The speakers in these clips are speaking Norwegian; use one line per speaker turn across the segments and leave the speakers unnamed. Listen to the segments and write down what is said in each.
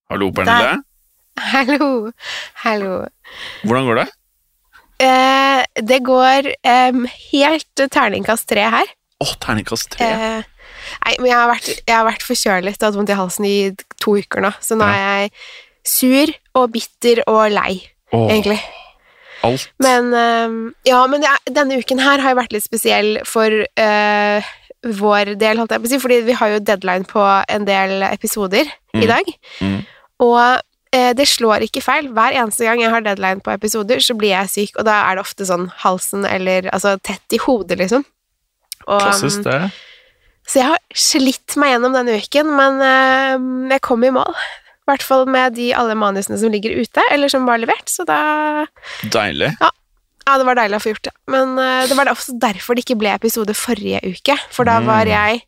Hallo, Pernille.
Hallo, hallo.
Hvordan går det?
Det går helt terningkast 3 her.
Terningkast 3.
Nei, men jeg har vært forkjølet og hatt vondt i halsen i 2 uker nå, så nå er jeg sur og bitter og lei, egentlig.
Alt.
Men denne uken her har jo vært litt spesiell for vår del, holdt jeg på å si, fordi vi har jo deadline på en del episoder i dag, og det slår ikke feil. Hver eneste gang jeg har deadline på episoder, så blir jeg syk, og da er det ofte sånn halsen eller altså tett i hodet, liksom. Og,
klassisk det.
Så jeg har slitt meg gjennom denne uken, men jeg kom i mål. I hvert fall med alle manusene som ligger ute, eller som var levert, så da...
Deilig.
Ja, det var deilig å få gjort det. Men det var også derfor det ikke ble episode forrige uke, for da var jeg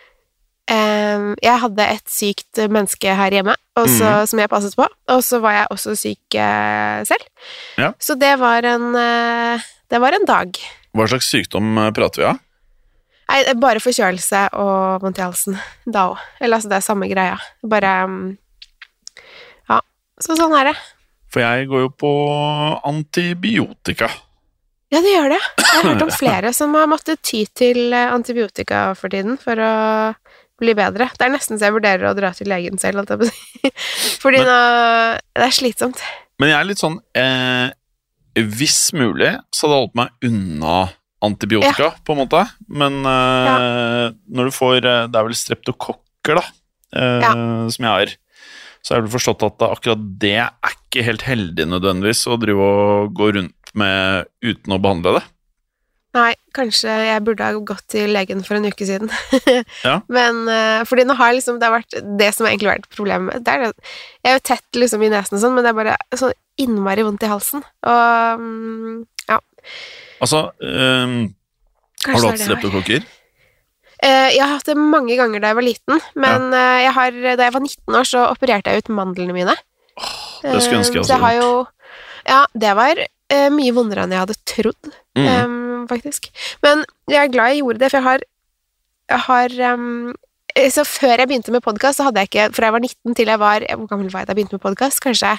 hadde et sykt menneske her hjemme, som jeg passet på, og så var jeg også syk selv.
Ja.
Så det var en dag.
Hva slags sykdom prater vi av?
Nei, bare forkjølelse og vondt i halsen da også. Eller altså, det er samme greia. Bare, så sånn er det.
For jeg går jo på antibiotika.
Ja, det gjør det. Jeg har hørt om flere som har måttet ty til antibiotika for tiden, for å bli bedre. Det er nesten så jeg vurderer å dra til legen selv, holdt jeg på å si. Fordi det er slitsomt.
Men jeg er litt sånn, hvis mulig, så hadde jeg holdt meg unna antibiotika, på en måte. Men når du får, det er vel streptokokker da, som jeg har, så har jeg vel forstått at akkurat det er ikke helt heldig nødvendigvis å drive og gå rundt med uten å behandle det.
Nei, kanskje jeg burde ha gått til legen for en uke siden.
Ja.
Men, fordi nå har liksom, det har vært det som egentlig har vært problemet. Jeg er jo tett liksom i nesen og sånn, men det er bare så innmari vondt i halsen. Og,
Altså, har du hatt streptokokker?
Jeg har hatt det mange ganger da jeg var liten, men da jeg var 19 år, så opererte jeg ut mandlene mine.
Det skulle ønske jeg også.
Så jeg har jo, det var mye vondere enn jeg hadde trodd, faktisk. Men jeg er glad jeg gjorde det, for jeg har så før jeg begynte med podcast, så hadde jeg ikke, fra jeg var 19 til jeg var, hvor gammel var jeg da jeg begynte med podcast? Kanskje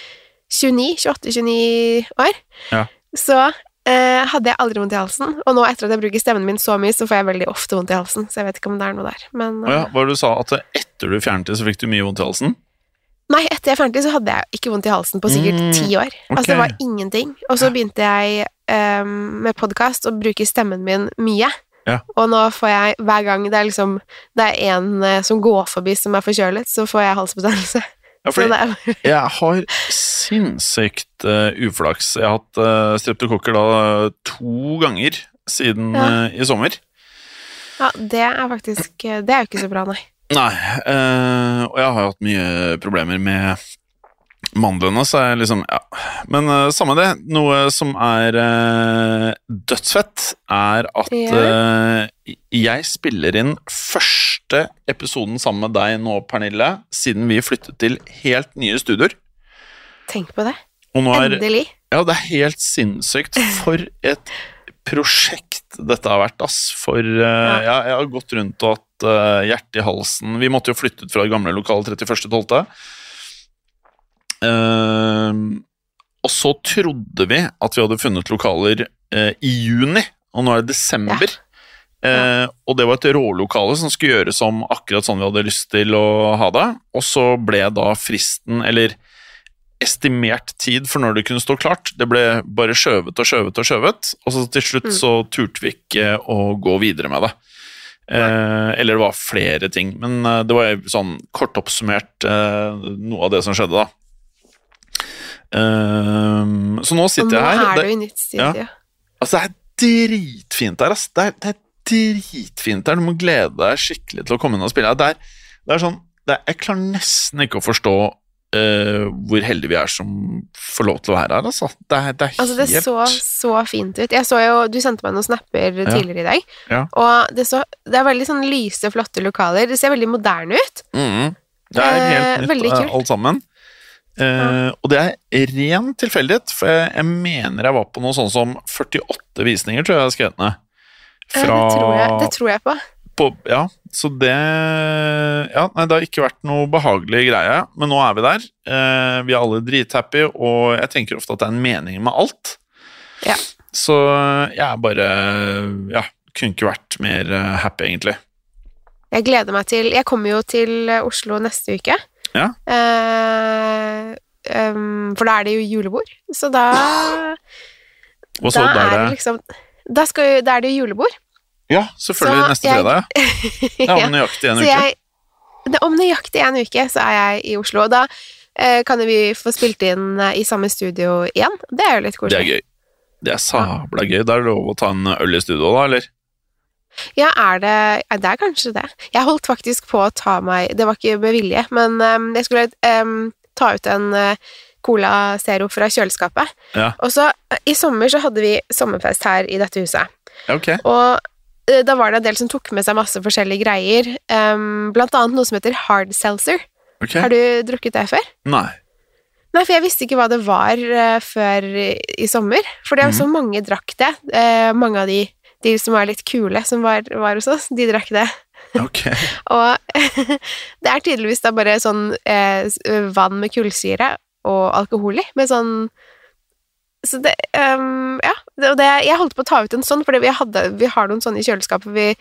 28-29 år.
Ja.
Så hadde jeg aldri vondt i halsen, og nå etter at jeg bruker stemmen min så mye, så får jeg veldig ofte vondt i halsen, så jeg vet ikke om det er noe der. Men,
hva var det du sa, at etter du fjernet det, så fikk du mye vondt i halsen?
Nei, etter jeg fjernet det, så hadde jeg ikke vondt i halsen på sikkert 10 år.
Okay.
Altså, det var ingenting. Og så begynte jeg med podcast og bruker stemmen min mye.
Ja.
Og nå får jeg, hver gang det er en som går forbi som er forkjølet, så får jeg halsbetennelse.
Ja, fordi jeg har sinnssykt uflaks. Jeg har hatt streptokokker da 2 ganger siden i sommer.
Ja, det er faktisk, det er jo ikke så bra, nei.
Nei, og jeg har hatt mye problemer med mandlene, så jeg liksom, men samme det, noe som er dødsfett er at jeg spiller inn første episoden sammen med deg nå, Pernille, siden vi flyttet til helt nye studioer.
Tenk på det.
Og nå
endelig.
Ja, det er helt sinnssykt. For et prosjekt dette har vært, ass. For jeg har gått rundt og hatt hjerte i halsen. Vi måtte jo flytte ut fra det gamle lokalet 31.12. Og så trodde vi at vi hadde funnet lokaler i juni, og nå er det desember. Og det var et rålokale som skulle gjøres om akkurat sånn vi hadde lyst til å ha det, og så ble da fristen, eller estimert tid for når det kunne stå klart, det ble bare skjøvet, og så til slutt så turte vi ikke å gå videre med det. Eller det var flere ting, men det var sånn kort oppsummert noe av det som skjedde da. Så nå sitter jeg her.
Og nå er du i nytt studio.
Altså, det er dritfint der, ass. Det er dritfint der. Du må glede deg skikkelig til å komme inn og spille. Det er sånn, jeg klarer nesten ikke å forstå hvor heldige vi er som får lov til å være her, altså. Det er helt...
Altså, det så fint ut. Jeg så jo, du sendte meg noen snapper tidligere i dag, og det er veldig sånn lyse, flotte lokaler. Det ser veldig moderne ut.
Det er helt nytt, alt sammen. Og det er ren tilfeldighet, for jeg mener jeg var på noe sånn som 48 visninger, tror jeg skrevet ned.
Det tror jeg på.
Ja, så det Ja, nei, det har ikke vært noe behagelig greie, men nå er vi der. Vi er alle drithappy, og jeg tenker ofte at det er en mening med alt.
Ja.
Så jeg er bare Ja, kunne ikke vært mer happy, egentlig.
Jeg gleder meg til Jeg kommer jo til Oslo neste uke.
Ja.
For da er det jo julebord, så da
Og så
da
der
er det liksom da er det jo julebord.
Ja, selvfølgelig
Så
neste fredag. Det er om nøyaktig en uke.
Om nøyaktig en uke så er jeg i Oslo, og da kan jo vi få spilt inn i samme studio igjen. Det er jo litt koselig.
Det er gøy. Det er sabla gøy. Da er det lov å ta en øl i studio da, eller?
Ja, det er kanskje det. Jeg holdt faktisk på å ta meg Det var ikke med vilje, men jeg skulle ta ut en Cola Zero fra kjøleskapet.
Ja.
Og så i sommer så hadde vi sommerfest her i dette huset.
Ok.
Og da var det en del som tok med seg masse forskjellige greier, blant annet noe som heter hard seltzer.
Ok.
Har du drukket det før?
Nei.
Nei, for jeg visste ikke hva det var før i sommer, for det er jo så mange drakk det. Mange av de som er litt kule, som var hos oss, de drakk det.
Ok.
Og det er tydeligvis da bare sånn vann med kullsyre og alkohol i, med sånn så det, jeg holdt på å ta ut en sånn, for vi har noen sånne i kjøleskapet. Jeg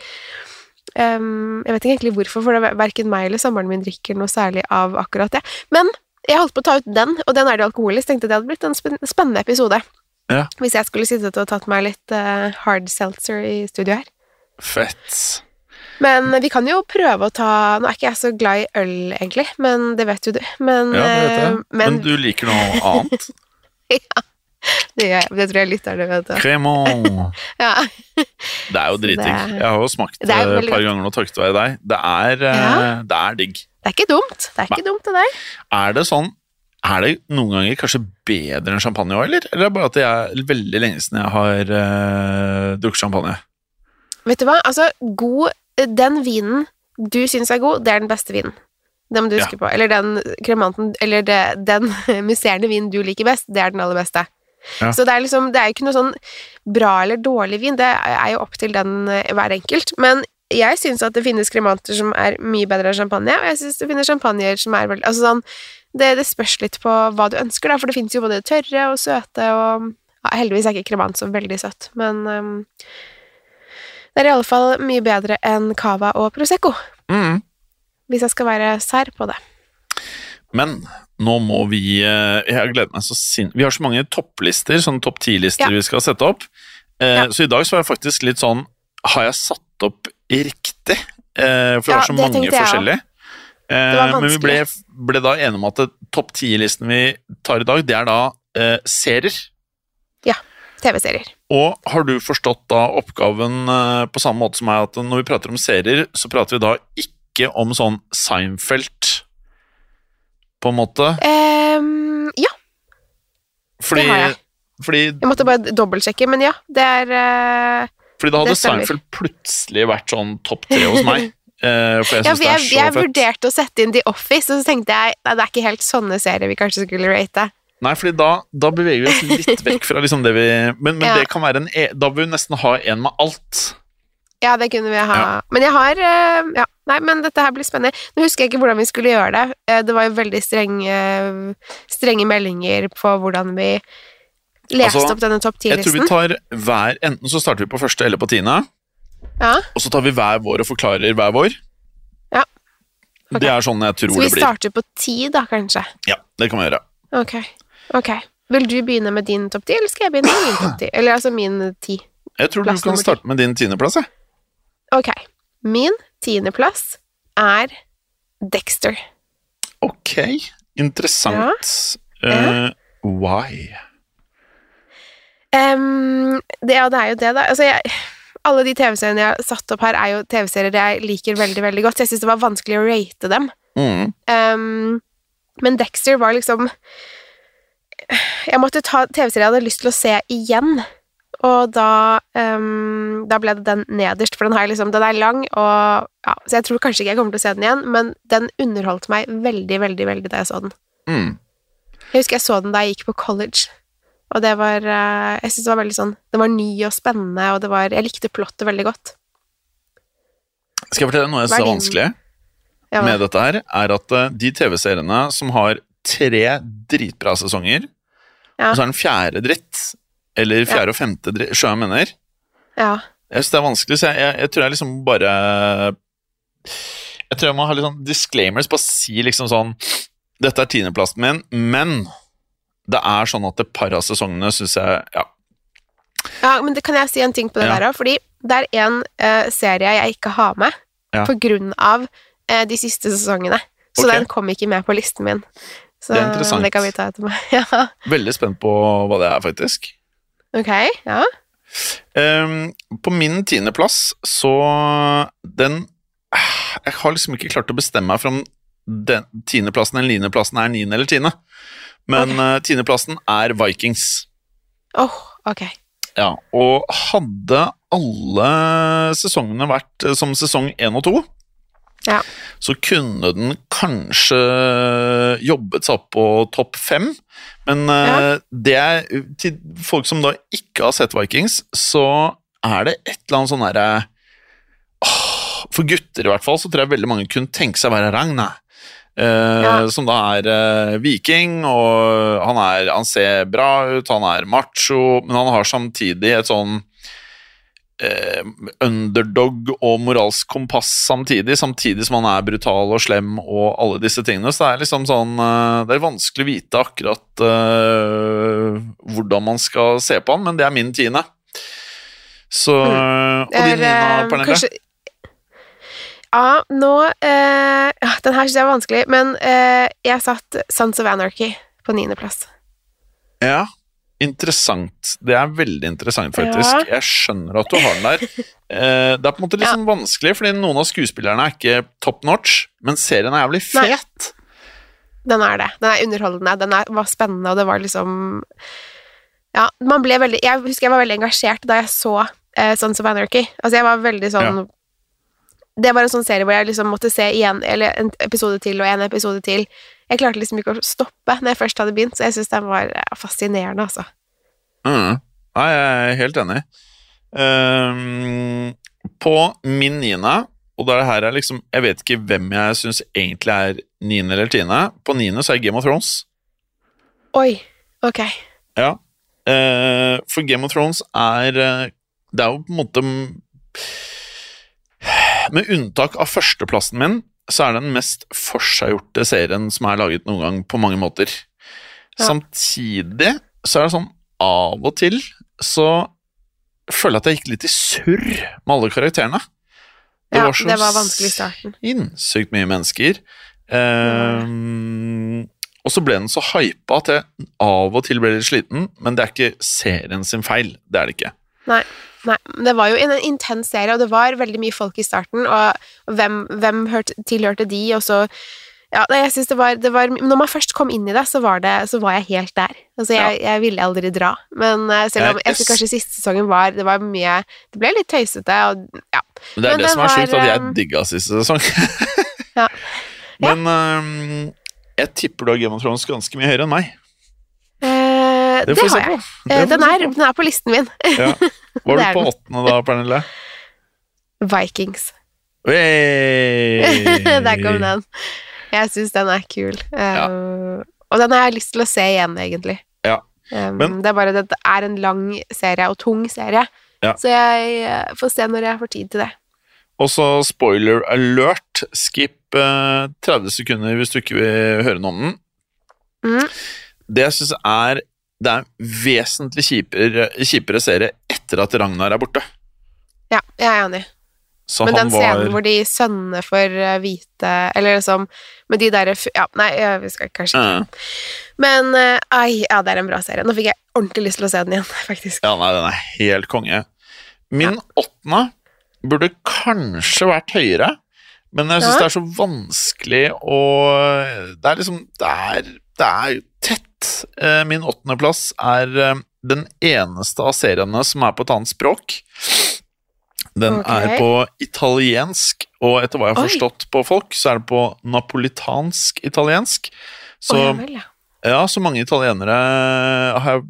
vet ikke egentlig hvorfor, for hverken meg eller samboeren min drikker noe særlig av akkurat det. Men jeg holdt på å ta ut den, og den er det alkohol i, så tenkte jeg det hadde blitt en spennende episode.
Ja.
Hvis jeg skulle sittet og tatt meg litt hard seltzer i studio her.
Fett.
Men vi kan jo prøve å ta Nå er ikke jeg så glad i øl, egentlig, men det vet jo du. Men,
Ja, det vet jeg. Men du liker noe annet?
Ja, det gjør jeg. Det tror jeg lytterne vet.
Cremant.
Ja.
Det er jo dritdigg. Jeg har jo smakt
Det er
et
veldig
par
godt.
ganger nå, takket være deg. Det er digg.
Det er ikke dumt. Det er ikke dumt, det der.
Er det sånn Er det noen ganger kanskje bedre enn champagne også, eller? Eller er det bare at det er veldig lenge siden jeg har drukket champagne?
Vet du hva? Altså, den vinen du synes er god, det er den beste vinen. Det må du huske på. Eller den kremanten, eller den musserende vinen du liker best, det er den aller beste.
Ja.
Så det er liksom, det er jo ikke noe sånn bra eller dårlig vin, det er jo opp til den hver enkelt. Men jeg synes at det finnes kremanter som er mye bedre enn champagne, og jeg synes det finnes champagner som er veldig, altså sånn, det spørs litt på hva du ønsker da, for det finnes jo både tørre og søte, og heldigvis er ikke kremant så veldig søtt, men det er i alle fall mye bedre enn cava og prosecco. Hvis jeg skal være sær på det.
Men nå må vi jeg gleder meg vi har så mange topplister, sånne topp 10-lister vi skal sette opp. Så i dag så var jeg faktisk litt sånn, har jeg satt opp riktig? For det var så mange forskjellige. Men vi ble da enige om at topp 10-listen vi tar i dag, det er da serier.
Ja, TV-serier.
Og har du forstått da oppgaven på samme måte som meg, at når vi prater om serier, så prater vi da ikke om sånn Seinfeld, på en måte?
Ja. Det har jeg. Jeg måtte bare dobbeltsjekke, men ja, det er
fordi da hadde Seinfeld plutselig vært sånn topp 3 hos meg. For jeg synes det er så fett.
Jeg vurderte å sette inn The Office, og så tenkte jeg, nei, det er ikke helt sånne serier vi kanskje skulle rate.
Nei, fordi da beveger vi oss litt vekk fra liksom det vi Men det kan være da vil vi nesten ha en med alt. Ja,
det kunne vi ha. Men jeg har nei, men dette her blir spennende. Nå husker jeg ikke hvordan vi skulle gjøre det. Det var jo veldig strenge meldinger på hvordan vi leste opp denne topp 10-listen.
Jeg tror vi tar enten så starter vi på første eller på 10. Og så tar vi hver vår og forklarer hver vår.
Ja. Okay.
Det er sånn jeg tror det blir.
Så vi starter på 10 da, kanskje?
Ja, det kan vi gjøre.
Ok. Vil du begynne med din topp 10, eller skal jeg begynne med min topp 10? Eller altså min 10.
Jeg tror du kan starte med din 10. plass, jeg.
Ok. Min 10. plass er Dexter.
Ok, interessant. Why?
Det er jo det da. Altså, alle de TV-seriene jeg har satt opp her er jo TV-serier jeg liker veldig, veldig godt, så jeg synes det var vanskelig å rate dem. Men Dexter var liksom jeg måtte ta TV-serier jeg hadde lyst til å se igjen, og da ble det den nederst, for den er lang, og ja, så jeg tror kanskje ikke jeg kommer til å se den igjen, men den underholdt meg veldig, veldig, veldig da jeg så den. Jeg husker jeg så den da jeg gikk på college, og det var jeg synes det var veldig sånn, det var ny og spennende, og jeg likte plottet veldig godt.
Skal jeg fortelle noe jeg synes er vanskelig med dette her, er at de TV-seriene som har 3 dritbra sesonger, og så er den 4. dritt, eller 4. og 5. dritt, jeg mener.
Ja.
Jeg synes det er vanskelig, så jeg tror jeg liksom bare... Jeg tror jeg må ha litt sånn disclaimers, bare si liksom sånn, dette er 10. plassen min, men det er sånn at et par av sesongene synes jeg,
Ja, men kan jeg si en ting på det der også? Fordi det er en serie jeg ikke har med på grunn av de siste sesongene. Så den kom ikke med på listen min. Så
det er interessant.
Det kan vi ta etter meg.
Veldig spent på hva det er, faktisk.
Ok, ja.
På min 10. plass, så den... Jeg har liksom ikke klart å bestemme meg for om den 10. plassen eller 9. plassen er 9. eller 10. Men 10. plassen er Vikings.
Ok.
Ja, og hadde alle sesongene vært som sesong 1 og 2, så kunne den kanskje jobbet seg opp på topp 5, men det er, til folk som da ikke har sett Vikings, så er det et eller annet sånn der, for gutter i hvert fall, så tror jeg veldig mange kunne tenke seg å være Ragnar, som da er viking, og han ser bra ut, han er macho, men han har samtidig et sånn underdog og moralsk kompass samtidig som han er brutal og slem og alle disse tingene, så det er liksom sånn, det er vanskelig å vite akkurat hvordan man skal se på han, men det er min 10. Så, og din 9, Pernille?
Kanskje... Ja, nå den her synes jeg var vanskelig, men jeg satt Sons of Anarchy på 9. plass.
Ja, interessant. Det er veldig interessant, faktisk. Jeg skjønner at du har den der. Det er på en måte litt sånn vanskelig, fordi noen av skuespillerne er ikke top notch, men serien er jævlig fet.
Den er det. Den er underholdende. Den var spennende, og det var liksom... Ja, man ble veldig... Jeg husker jeg var veldig engasjert da jeg så Sons of Anarchy. Altså, jeg var veldig sånn... Det var en sånn serie hvor jeg liksom måtte se eller en episode til og en episode til. Jeg klarte liksom ikke å stoppe når jeg først hadde begynt, så jeg synes den var fascinerende, altså.
Ja, jeg er helt enig. På min 9., og det her er liksom, jeg vet ikke hvem jeg synes egentlig er 9. eller 10. På 9. så er Game of Thrones.
Oi, ok.
Ja, for Game of Thrones det er jo på en måte... Med unntak av 1. plassen min, så er det den mest forseggjorte serien som er laget noen gang på mange måter. Samtidig så er det sånn, av og til så føler jeg at jeg gikk litt i surr med alle karakterene. Det
var vanskelig i starten.
Sinnssykt mye mennesker. Og så ble den så hypet at jeg av og til ble litt sliten, men det er ikke serien sin feil, det er det ikke.
Nei, det var jo en intens serie, og det var veldig mye folk i starten, og hvem tilhørte de, og så, jeg synes det var, når man først kom inn i det, så var jeg helt der. Altså, jeg ville aldri dra, men selv om jeg synes kanskje siste sesongen det var mye, det ble litt tøysete, og
Men det er det som er sjukt, at jeg digget siste sesong. Men jeg tipper du har Game of Thrones ganske mye høyere enn meg.
Det har jeg. Den er på listen min.
Var du på 8. da, Pernille?
Vikings.
Der
kom den. Jeg synes den er kul. Og den har jeg lyst til å se igjen, egentlig. Det er bare det er en lang serie, og tung serie. Så jeg får se når jeg får tid til det.
Og så spoiler alert, skip 30 sekunder hvis du ikke vil høre noe om den. Det jeg synes det er vesentlig kjipere serie etter at Ragnar er borte. Ja, jeg er enig. Så men den scenen hvor de sønnene får vite, eller liksom, med de der, vi skal kanskje ikke. Men, det er en bra serie. Nå fikk jeg ordentlig lyst til å se den igjen, faktisk. Ja, den er helt konge. Min 8. burde kanskje vært høyere, men jeg synes det er så vanskelig, og det er liksom, det er tett. Min 8. plass er den eneste av seriene som er på et annet språk. Den er på italiensk, og etter hva jeg har forstått på folk, så er det på napolitansk italiensk. Så, så mange italienere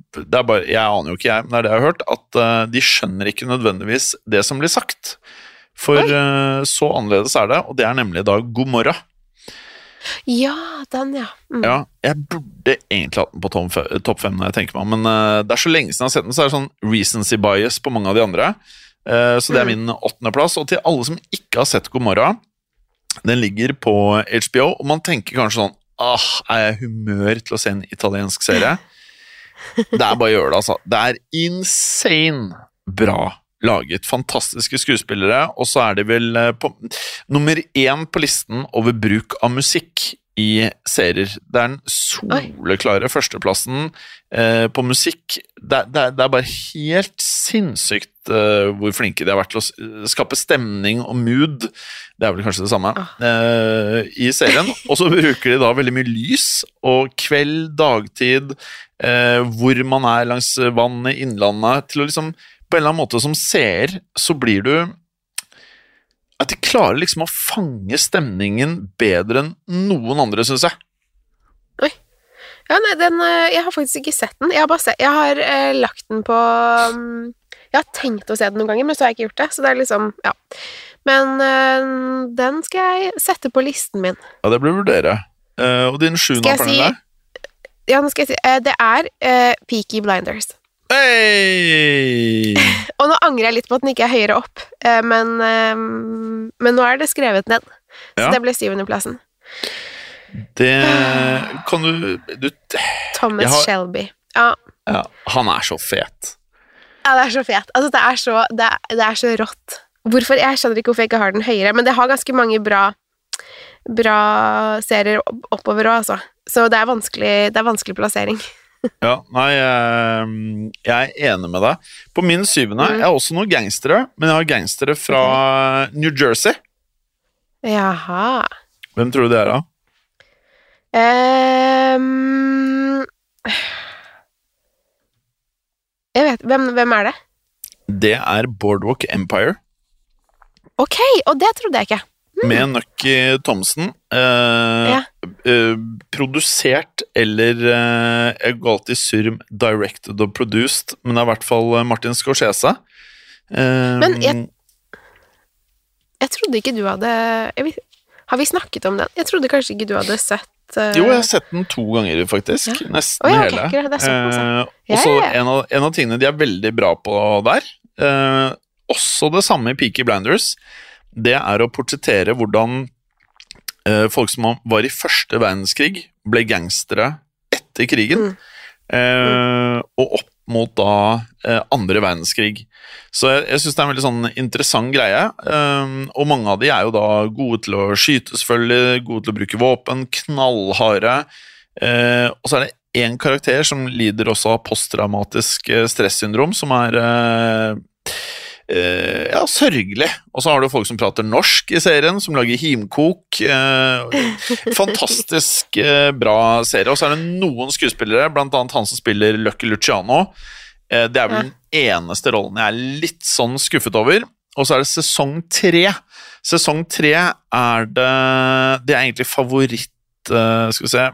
jeg aner jo ikke men det er det jeg har hørt, at de skjønner ikke nødvendigvis det som blir sagt. For så annerledes det, og det nemlig da God morgen.
Ja, den, ja.
Ja, jeg burde egentlig hatt den på topp 5 når jeg tenker meg om, men det så lenge siden jeg har sett den, så det sånn recency bias på mange av de andre. Så det min 8. plass, og til alle som ikke har sett God morgen, den ligger på HBO, og man tenker kanskje sånn, er jeg humør til å se en italiensk serie? Det bare å gjøre det, altså. Det insane bra laget, fantastiske skuespillere, og så det vel nummer 1 på listen over bruk av musikk i serier. Det den soleklare førsteplassen på musikk. Det bare helt sinnssykt hvor flinke de har vært til å skape stemning og mood. Det vel kanskje det samme i serien. Og så bruker de da veldig mye lys og kveld, dagtid, hvor man langs vannet, innlandet, til å liksom på en eller annen måte som seer, så blir du at de klarer liksom å fange stemningen bedre enn noen andre, synes jeg.
Oi. Ja, nei, jeg har faktisk ikke sett den. Jeg har lagt den på jeg har tenkt å se den noen ganger, men så har jeg ikke gjort det. Så det liksom, ja. Men den skal jeg sette på listen min.
Ja, det blir vurdere. Og din 7. Pernille?
Ja, nå skal jeg si. Det Peaky Blinders.
Hey!
Og nå angrer jeg litt på at den ikke høyere opp, men nå det skrevet ned, så det ble 7. plassen.
Det kan du
Thomas Shelby. Ja,
han så fet.
Ja, det så fet. Altså, det så rått. Hvorfor? Jeg skjønner ikke hvorfor jeg ikke har den høyere, men det har ganske mange bra serier oppover også, altså. Så det vanskelig plassering.
Ja, nei, jeg enig med deg. På min 7. Jeg også noen gangstere, men jeg har gangstere fra New Jersey.
Jaha.
Hvem tror du det da?
Jeg vet, hvem det?
Det Boardwalk Empire.
Ok, og det trodde jeg ikke.
Med Nucky Thompson. Produsert, eller jeg går alltid surm, directed og produced, men det I hvert fall Martin Scorsese.
Men jeg trodde ikke du hadde har vi snakket om den? Jeg trodde kanskje ikke du hadde sett
Jo, jeg har sett den 2 ganger faktisk, nesten hele. Og så en av tingene de veldig bra på der, også det samme I Peaky Blinders, det å portrettere hvordan folk som var I første verdenskrig ble gangstere etter krigen, og opp mot da andre verdenskrig. Så jeg synes det en veldig sånn interessant greie, og mange av de jo da gode til å skyte selvfølgelig, gode til å bruke våpen, knallharde, og så det en karakter som lider også av posttraumatisk stressyndrom, som sørgelig. Og så har du folk som prater norsk I serien, som lager himkok. Fantastisk bra serie. Og så det noen skuespillere, blant annet han som spiller Lucky Luciano. Det vel den eneste rollen jeg litt sånn skuffet over. Og så det sesong 3. Sesong 3 det egentlig favoritt, skal vi se,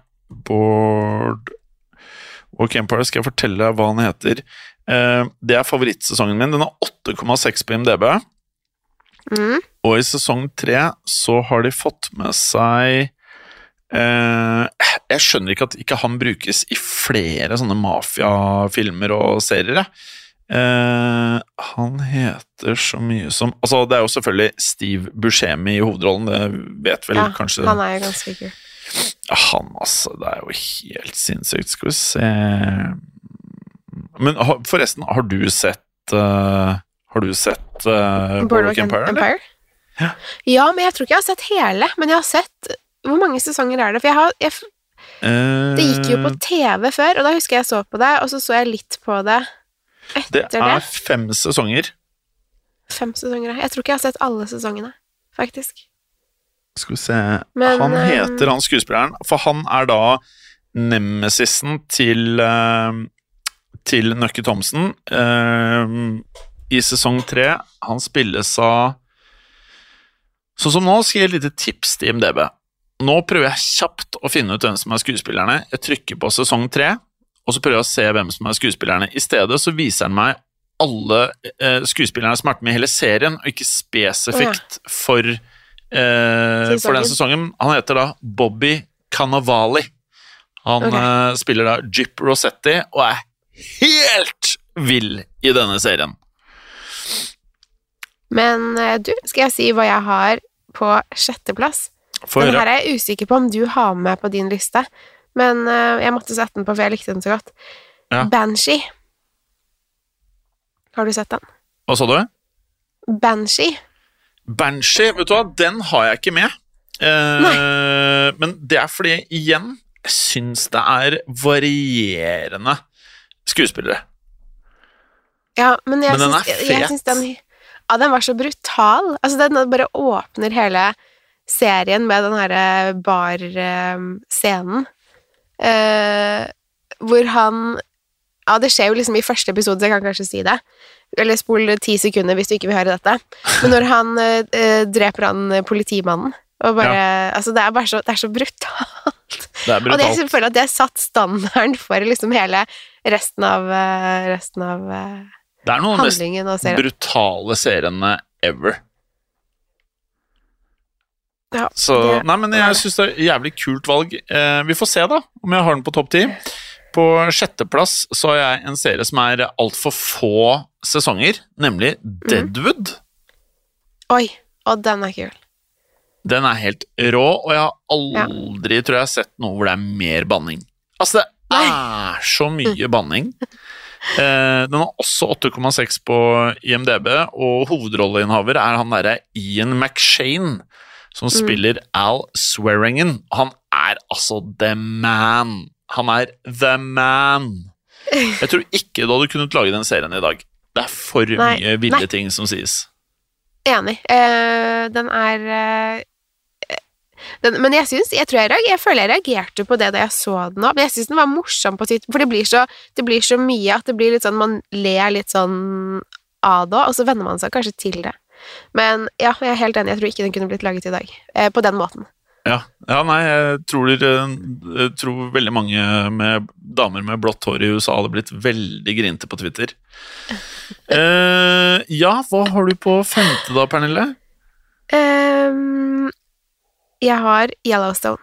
Boardwalk Empire, skal jeg fortelle deg hva han heter. Det favorittsesongen min. Den 8,6 på IMDb. Og I sesong 3 så har de fått med seg jeg skjønner ikke at ikke han brukes I flere sånne mafiafilmer og serier. Han heter så mye som altså det jo selvfølgelig Steve Buscemi I hovedrollen, det vet vel kanskje
han jo ganske kul.
Han altså, det jo helt sinnssykt. Skal vi se Men forresten, har du sett Boardwalk Empire? Ja, men jeg tror ikke jeg har sett hele, men jeg har sett hvor mange sesonger det? For det gikk jo på TV før, og da husker jeg så på det, og så jeg litt på det etter det. Det 5 sesonger.
5 sesonger, jeg tror ikke jeg har sett alle sesongene, faktisk.
Skal vi se, han heter han skuespilleren, for han da nemesisen til Nucky Thompson I sesong 3. Han spilles av sånn som nå skal jeg et lite tips til IMDb. Nå prøver jeg kjapt å finne ut hvem som skuespillerne. Jeg trykker på sesong 3, og så prøver jeg å se hvem som skuespillerne. I stedet så viser han meg alle skuespillerne som har vært med i hele serien, og ikke spesifikt for den sesongen. Han heter da Bobby Cannavale. Han spiller da Gyp Rossetti, og er helt vill i denne serien.
Men du, skal jeg si hva jeg har på 6. plass? Den her er jeg usikker på om du har med på din liste, men jeg måtte sette den på, for jeg likte den så godt. Banshee. Har du sett den?
Hva sa du?
Banshee,
vet du hva? Den har jeg ikke med. Men det er fordi, igjen, jeg synes det er varierende skuespillere.
Ja, men
den er fet.
Jeg synes den var så brutal. Altså, den bare åpner hele serien med den her bar-scenen. Hvor han det skjer jo liksom i første episode, så jeg kan kanskje si det, eller spol 10 sekunder hvis du ikke vil høre dette, men når han dreper han politimannen og bare, altså det er bare så, det er så brutalt. Og det er selvfølgelig at det har satt standarden for liksom hele resten av
det er noen av de mest brutale seriene ever. Så, nei, men jeg synes det er et jævlig kult valg. Vi får se da, om jeg har den på topp 10. På 6. plass så har jeg en serie som er alt for få sesonger, nemlig Deadwood.
Oi, og den er kul.
Den er helt rå, og jeg har aldri, tror jeg, sett noe hvor det er mer banning. Altså, det er så mye banning. Den har også 8,6 på IMDb, og hovedrolleinnehaver er han der Ian McShane, som spiller Al Swearingen. Han er altså the man. Han er the man. Jeg tror ikke du hadde kunnet lage den serien i dag. Det er for mye ville ting som sies.
Enig. Men jeg føler jeg reagerte på det da jeg så den nå, men jeg synes den var morsom på sitt, for det blir så mye at det blir litt sånn, man ler litt sånn av det, og så venner man seg kanskje til det. Men ja, jeg er helt enig, jeg tror ikke den kunne blitt laget i dag, på den måten.
Ja, nei, jeg tror veldig mange med damer med blått hår i USA hadde blitt veldig grinte på Twitter. Ja, hva har du på 5. da, Pernille?
Jeg har Yellowstone.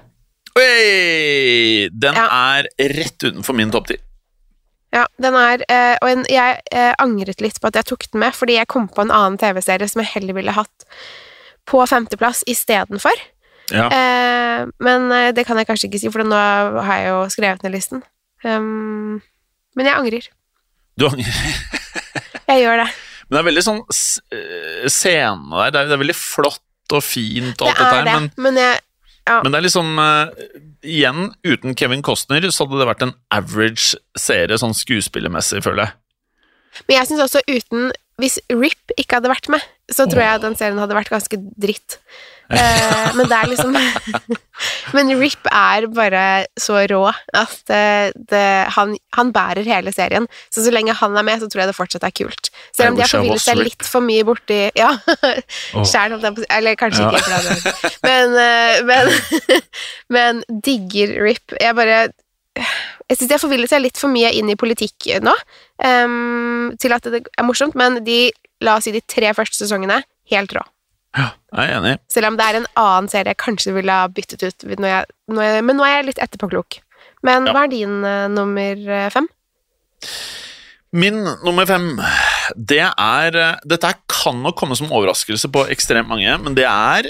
Oi! Den er rett utenfor min topp 10.
Ja, den er, og jeg angret litt på at jeg tok den med, fordi jeg kom på en annen TV-serie som jeg heller ville hatt på 5. plass i stedet for. Ja. Men det kan jeg kanskje ikke si, for nå har jeg jo skrevet ned listen. Men jeg angrer.
Du angrer?
Jeg gjør det.
Men det er veldig sånn scene der, det er veldig flott og fint og alt dette her, men det er liksom igjen, uten Kevin Costner så hadde det vært en average serie sånn skuespillermessig, føler jeg.
Men jeg synes også hvis Rip ikke hadde vært med, så tror jeg at den serien hadde vært ganske dritt. Men det er liksom men Rip er bare så rå at han bærer hele serien, så lenge han er med så tror jeg det fortsatt er kult, selv om de har forvillet seg litt for mye borti eller kanskje ikke men digger Rip. Jeg synes de har forvillet seg litt for mye inn i politikk nå, til at det er morsomt, men la oss si de 3 første sesongene helt rå.
Ja, jeg er enig.
Selv om det er en annen serie jeg kanskje ville ha byttet ut, men nå er jeg litt etterpåklok. Men hva er din nummer 5?
Min nummer 5, dette kan nok komme som overraskelse på ekstremt mange, men det er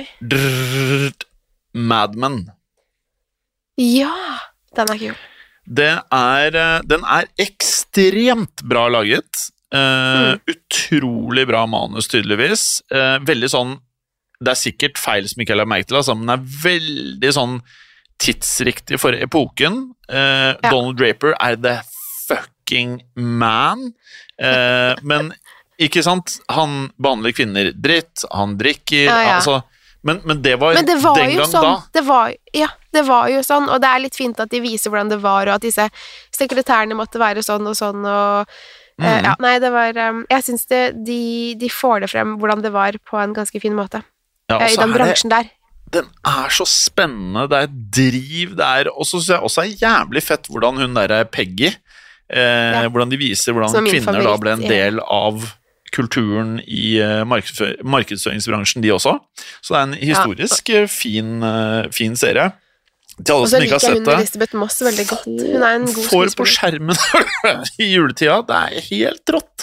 Mad Men.
Ja, den er kul.
Den er ekstremt bra laget. Utrolig bra manus, tydeligvis. Veldig sånn, det er sikkert feil som ikke jeg har merket til, altså, men det er veldig sånn tidsriktig for epoken. Donald Draper er the fucking man. Men ikke sant, han behandler kvinner dritt, han drikker, altså. Men det var den gang
sånn,
da.
Det var jo sånn, og det er litt fint at de viser hvordan det var, og at disse sekretærene måtte være sånn og sånn, og det var, jeg synes de får det frem hvordan det var på en ganske fin måte, i den bransjen der.
Den er så spennende, det er driv, og så synes jeg også er jævlig fett hvordan hun der Peggy, hvordan de viser hvordan kvinner da ble en del av kulturen i markedsføringsbransjen, de også. Så det en historisk fin serie. Til alle som ikke har sett det,
Elisabeth Moss veldig godt. Hun en god
får på skjermen i juletida. Det helt rått.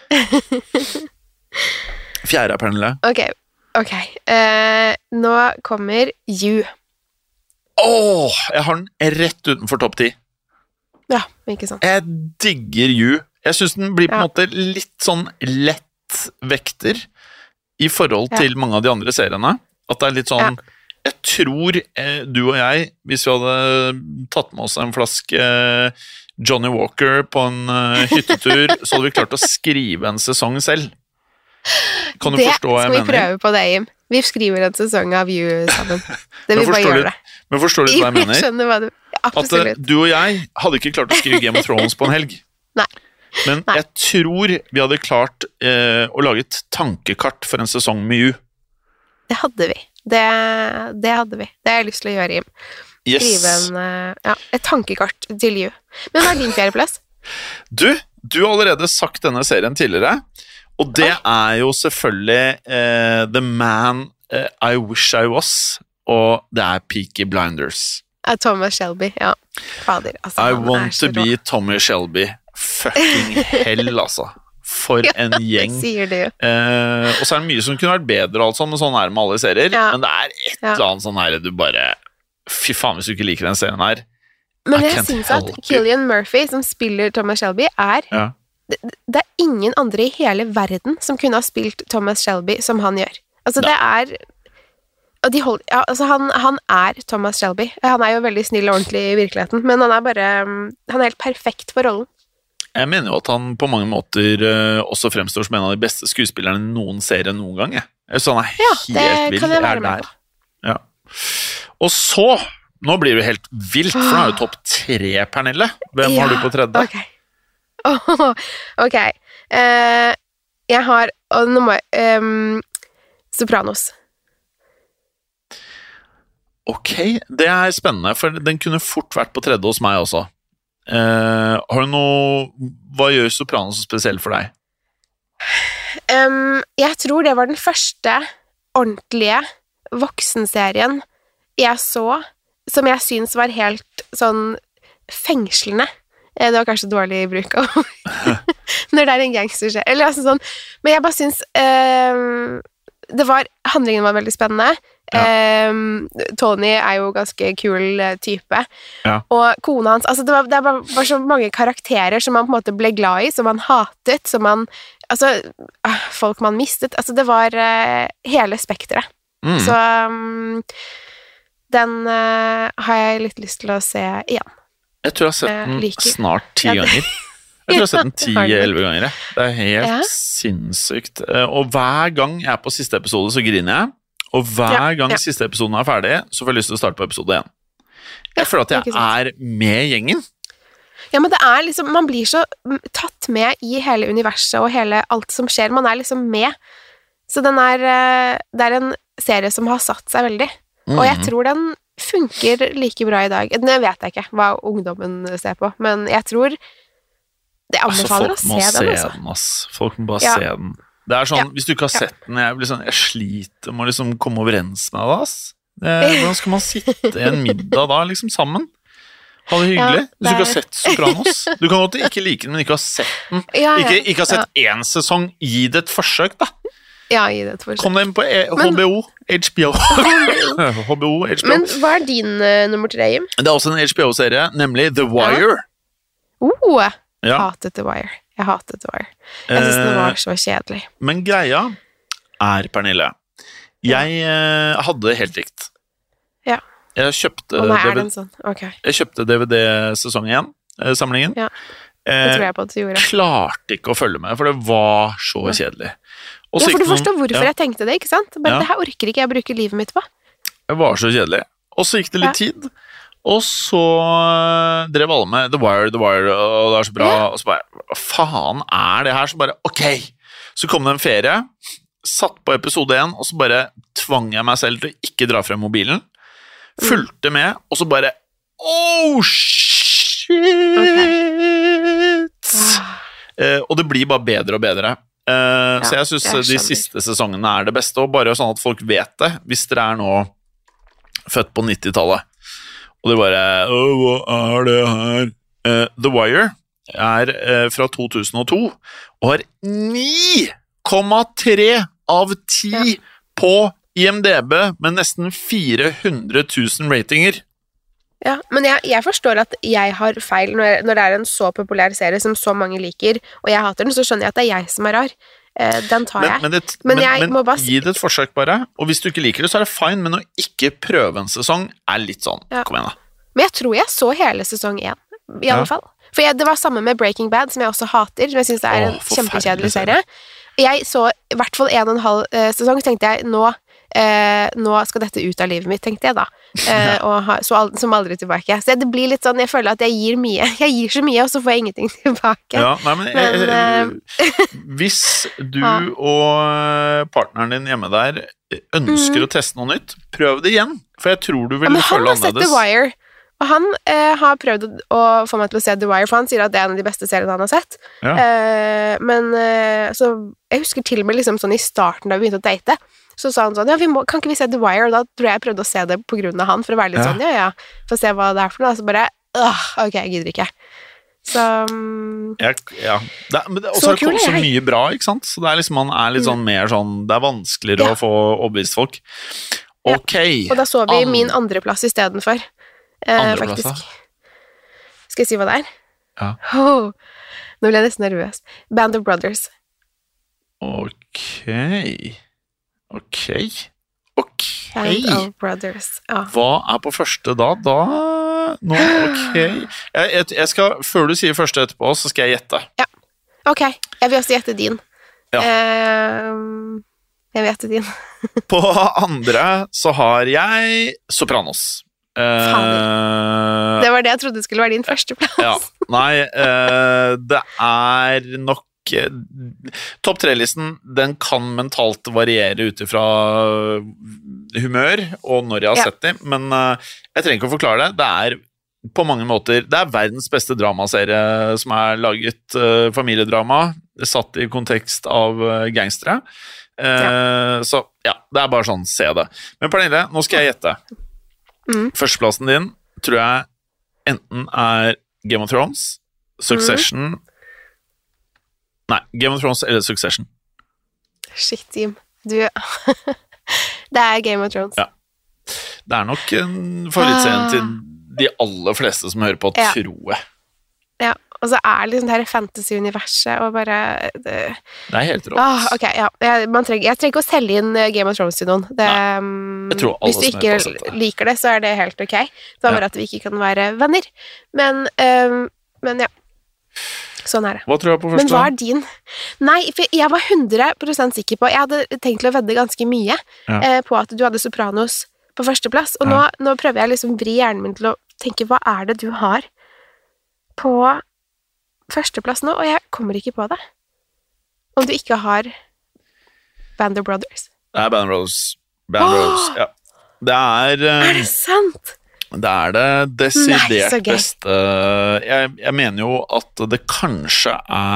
Fjerde, Pernille.
Ok. Nå kommer You.
Jeg har den rett utenfor topp 10.
Ja, ikke sant.
Jeg digger You. Jeg synes den blir på en måte litt sånn lettvekter i forhold til mange av de andre seriene. At det litt sånn jeg tror du og jeg, hvis vi hadde tatt med oss en flaske Johnny Walker på en hyttetur, så hadde vi klart å skrive en sesong selv. Kan du forstå hva jeg mener?
Det skal vi prøve på det, Jim. Vi skriver en sesong av You sammen. Det vil bare gjøre det.
Men forstår du hva jeg mener?
Jeg skjønner hva du... Absolutt.
At du og jeg hadde ikke klart å skrive Game of Thrones på en helg.
Nei.
Men jeg tror vi hadde klart å lage et tankekart for en sesong med You.
Det hadde vi. Det hadde vi. Det har jeg lyst til å gjøre, Jim. Skrive et tankekart til You. Men hva din fjerdeplass?
Du har allerede sagt denne serien tidligere, og det jo selvfølgelig The Man I Wish I Was, og det Peaky Blinders.
Thomas Shelby, ja. Fader, altså.
I want to be Tommy Shelby. Fucking hell, altså. For en gjeng.
Det sier du.
Og så det mye som kunne vært bedre, og alt sånt, og sånn det med alle serier, men det et eller annet sånn her, du bare, fy faen hvis du ikke liker den serien her.
Men jeg synes at Cillian Murphy, som spiller Thomas Shelby, det ingen andre i hele verden som kunne ha spilt Thomas Shelby som han gjør. Altså, det og de altså han Thomas Shelby. Han jo veldig snill og ordentlig i virkeligheten, men han helt perfekt for rollen.
Jeg mener jo at han på mange måter også fremstår som en av de beste skuespillerne i noen serie noen gang. Så han helt vild. Ja, det kan jeg være med på. Ja. Og så, nå blir det helt vilt, for nå jo topp 3, Pernille. Hvem har du på tredje?
Ok. Jeg har, og nå må Sopranos.
Ok, det spennende, for den kunne fort vært på tredje hos meg også. Har du hva gjør Sopranos spesiell for deg?
Jeg tror det var den første ordentlige voksenserien jeg så, som jeg synes var helt sånn fengslende. Det var kanskje dårlig bruk av når det en gangster eller altså sånn, men jeg bare synes handlingen var veldig spennende. Tony jo ganske kul type, og kona hans, altså det var så mange karakterer som man på en måte ble glad i, som man hatet, som man, altså folk man mistet, altså det var hele spektret. Så den har jeg litt lyst til å se igjen.
Jeg tror jeg har sett den snart 10 ganger. Jeg tror jeg har sett den 10-11 ganger. Det helt sinnssykt. Og hver gang jeg på siste episode, så griner jeg. Og hver gang siste episoden ferdig, så får jeg lyst til å starte på episode 1. Jeg føler at jeg med gjengen.
Ja, men det liksom, man blir så tatt med i hele universet og hele alt som skjer. Man liksom med. Så den det en serie som har satt seg veldig. Og jeg tror den funker like bra i dag. Nå vet jeg ikke hva ungdommen ser på, men jeg tror det anbefaler å se den.
Folk må bare se den. Det sånn, hvis du ikke har sett den, jeg sliter med å liksom komme overens med det, hvordan skal man sitte i en middag da, liksom sammen? Ha det hyggelig. Hvis du ikke har sett Sopranos. Du kan godt ikke like den, men ikke ha sett den. Ikke ha sett én sesong, gi det et forsøk da.
Ja, gi det et forsøk.
Kom deg inn på HBO. HBO.
Men hva din nummer 3, Jim?
Det også en HBO-serie, nemlig The Wire.
Hatet The Wire. Jeg hatet The Wire. Jeg synes den var så kjedelig.
Men greia Pernille, jeg hadde det helt likt.
Ja.
Jeg kjøpte Jeg kjøpte DVD-sesong 1, samlingen.
Ja, det tror jeg på at du gjorde.
Klarte ikke å følge med, for det var så kjedelig.
Ja, for du forstår hvorfor jeg tenkte det, ikke sant? Men det her orker ikke jeg bruke livet mitt på.
Det var så kjedelig. Og så gikk det litt tid, og så drev alle med The Wire, og det så bra, og så bare, hva faen det her? Så bare, ok, så kom det en ferie, satt på episode 1, og så bare tvang jeg meg selv til å ikke dra frem mobilen, fulgte med, og så bare, oh shit! og det blir bare bedre og bedre. Så jeg synes de siste sesongene det beste, og bare sånn at folk vet det, hvis dere nå født på 90-tallet, og det bare, hva det her? The Wire fra 2002, og har 9,3 av 10 på IMDb, med nesten 400 000 ratinger.
Ja, men jeg forstår at jeg har feil når det en så populær serie som så mange liker, og jeg hater den, så skjønner jeg at det rar. Den tar jeg.
Men må bare gi det et forsøk bare, og hvis du ikke liker det, så det fine, men å ikke prøve en sesong litt sånn, kom igjen da.
Men jeg tror jeg så hele sesong 1, i alle fall. For det var samme med Breaking Bad, som jeg også hater, som jeg synes det en kjempekjedelig serie. Jeg så i hvert fall 1,5 sesong, så tenkte jeg, nå skal dette ut av livet mitt, tenkte jeg da. Som aldri tilbake. Så det blir litt sånn, jeg føler at jeg gir mye. Jeg gir så mye, og så får jeg ingenting tilbake.
Ja, nei, men hvis du og partneren din hjemme der ønsker å teste noe nytt, prøv det igjen, for jeg tror du vil føle annerledes.
Han har sett The Wire, og han har prøvd å få meg til å se The Wire, for han sier at det en av de beste seriene han har sett. Så jeg husker til og med liksom sånn i starten da vi begynte å date, så sa han sånn, kan ikke vi se The Wire? Og da tror jeg prøvde å se det på grunn av han, for å være litt sånn, for å se hva det for noe, så bare, ok, jeg gidder ikke. Så men
og så har det kommet så mye bra, ikke sant? Så det liksom, man litt sånn mer sånn, det vanskeligere å få overbevist folk. Ok.
Og da så vi min andreplass i stedet for. Faktisk. Skal jeg si hva det
Ja.
Nå ble jeg nesten nervøs. Band of Brothers.
Ok.
Band of Brothers.
Hva på første da? Ok. Jeg skal, før du sier første etterpå, så skal jeg gjette.
Ja, ok. Jeg vil også gjette din. Jeg vil gjette din.
På andre så har jeg Sopranos.
Det var det jeg trodde skulle være din første plass.
Nei, det nok topp 3-listen, den kan mentalt variere ut fra humør og når jeg har sett dem, men jeg trenger ikke å forklare det. Det på mange måter, det verdens beste dramaserie som laget, familiedrama, satt i kontekst av gangstere. Så ja, det bare sånn, se det. Men Pernille, nå skal jeg gjette. Førsteplassen din tror jeg enten Game of Thrones, Succession Nei, Game of Thrones eller Succession.
Shit, Jim. Det Game of Thrones.
Ja. Det nok en favorittserien til de aller fleste som hører på, tror jeg. Ja,
og så det liksom det her fantasy-universet, og bare det
helt rått.
Ok, ja. Jeg trenger ikke å selge inn Game of Thrones til noen.
Jeg tror alle
hvis du ikke liker det, så det helt ok. Det bare at vi ikke kan være venner. Men ja. Sånn det.
Hva tror jeg på første?
Men hva din? Nei, for jeg var 100% sikker på, jeg hadde tenkt til å vedde ganske mye på at du hadde Sopranos på førsteplass, og nå prøver jeg liksom vri hjernen min til å tenke, hva det du har på førsteplass nå, og jeg kommer ikke på det. Om du ikke har Band of Brothers.
Det Band of Brothers, ja. Det
det sant?
Det det desidert beste. Jeg mener jo at det kanskje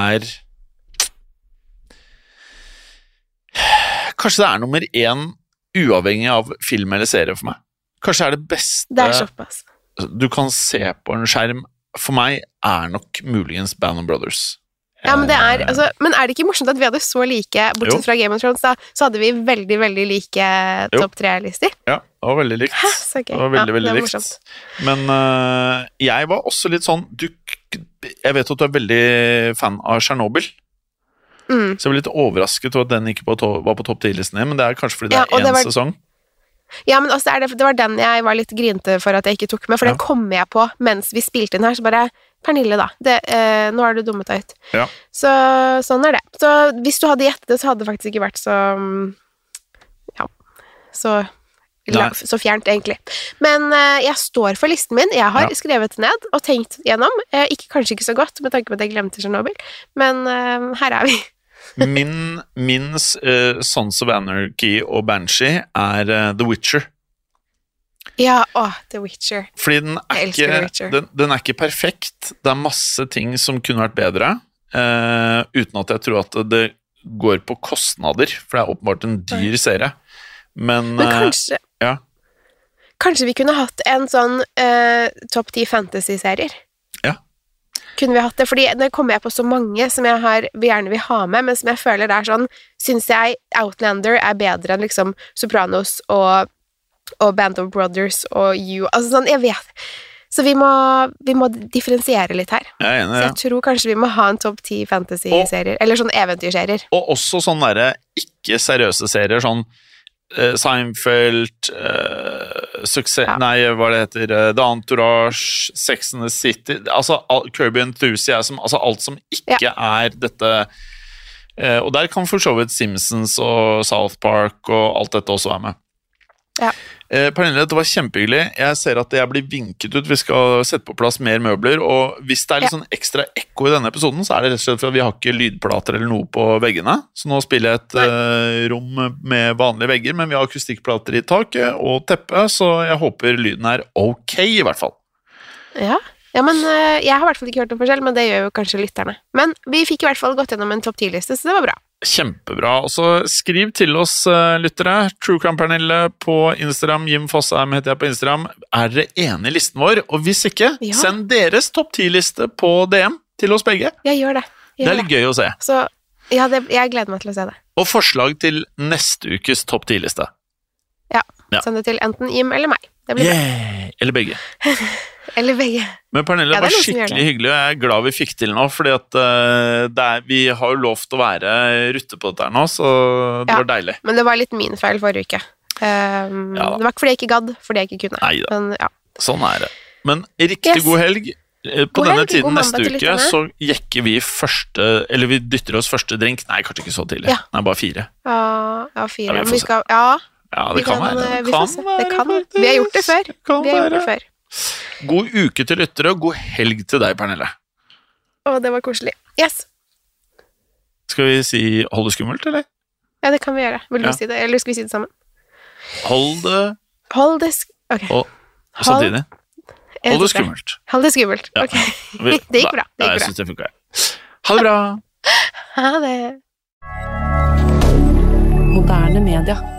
Kanskje det nummer 1 uavhengig av film eller serie for meg. Kanskje det beste
Det såpass.
Du kan se på en skjerm. For meg nok muligens Band of Brothers.
Ja, men altså, men det ikke morsomt at vi hadde så like, bortsett fra Game of Thrones da, så hadde vi veldig, veldig like topp 3-lister?
Ja, det var veldig likt.
Så gøy.
Det var veldig, veldig likt.
Morsomt.
Men jeg var også litt sånn, jeg vet at du veldig fan av Chernobyl. Så jeg ble litt overrasket over at den ikke var på topp 10-listen, men det kanskje fordi det en sesong.
Ja, men også det var den jeg var litt grinte for at jeg ikke tok med, for den kom jeg på mens vi spilte inn her, så bare, Pernille da, nå har du dummet deg ut.
Ja.
Så sånn det. Så hvis du hadde gjettet det, så hadde det faktisk ikke vært så fjernt egentlig. Men jeg står for listen min, jeg har skrevet ned og tenkt gjennom, kanskje ikke så godt med tanke på at jeg glemte Chernobyl, men her vi.
Min Sons of Anarchy og Banshee The Witcher.
Ja, The Witcher.
Fordi den ikke perfekt. Det masse ting som kunne vært bedre. uten at jeg tror at det går på kostnader, for det åpenbart en dyr serie. Men
kanskje,
ja.
Kanskje vi kunne hatt en sånn topp 10 fantasy-serier?
Ja.
Kunne vi hatt det? Fordi nå kommer jeg på så mange som jeg gjerne vil ha med, men som jeg føler det sånn, synes jeg Outlander bedre enn liksom Sopranos og Band of Brothers og You. Altså sånn, jeg vet. Så vi må differensiere litt her.
Jeg enig,
så jeg tror kanskje vi må ha en topp 10 fantasy-serier, eller sånn eventyrserier.
Og også sånn derre ikke-seriøse serier, sånn Seinfeld, nei, hva det heter, The Entourage, Sex and the City, altså Kirby Enthusiasm, altså alt som ikke dette, og der kan for så vidt Simpsons og South Park og alt dette også være med.
Ja.
Pernille, det var kjempehyggelig. Jeg ser at jeg blir vinket ut. Vi skal sette på plass mer møbler. Og hvis det litt sånn ekstra ekko i denne episoden, så det rett og slett for at vi har ikke lydplater eller noe på veggene. Så nå spiller jeg et rom med vanlige vegger, men vi har akustikkplater i taket og teppe, så jeg håper lyden ok i hvert fall. Ja, men jeg har i hvert fall ikke hørt noe forskjell, men det gjør jo kanskje lytterne. Men vi fikk i hvert fall gått gjennom en topp 10-liste, så det var bra. Kjempebra, og så skriv til oss lyttere, Truecrime Pernille på Instagram, Jim Fossheim heter jeg på Instagram. Dere enige i listen vår? Og hvis ikke, send deres topp 10-liste på DM til oss begge. Jeg gjør det. Det litt gøy å se. Så, jeg gleder meg til å se det. Og forslag til neste ukes topp 10-liste. Ja, send det til enten Jim eller meg. Det blir bra. Eller begge. Eller begge. Men Pernille, det var skikkelig hyggelig, og jeg glad vi fikk til nå, fordi at vi har jo lovt å være rutte på dette her nå, så det var deilig. Men det var litt min feil forrige uke. Det var ikke fordi jeg ikke gadd, fordi jeg ikke kunne. Neida, men, sånn det. Men riktig god helg. På denne tiden neste uke så jekker vi eller vi dytter oss første drink. Nei, kanskje ikke så tidlig. Nei, bare 4. Ja, 4. Men vi skal, det kan være. Vi har gjort det før. God uke til lyttere, og god helg til deg, Pernille. Det var koselig. Yes. Skal vi si hold det skummelt, eller? Ja, det kan vi gjøre. Vil du si det, eller skal vi si det sammen? Hold det ok. Og samtidig. Hold det skummelt. Hold det skummelt, ok. Det gikk bra. Jeg synes det funker. Ha det bra. Ha det. Moderne media.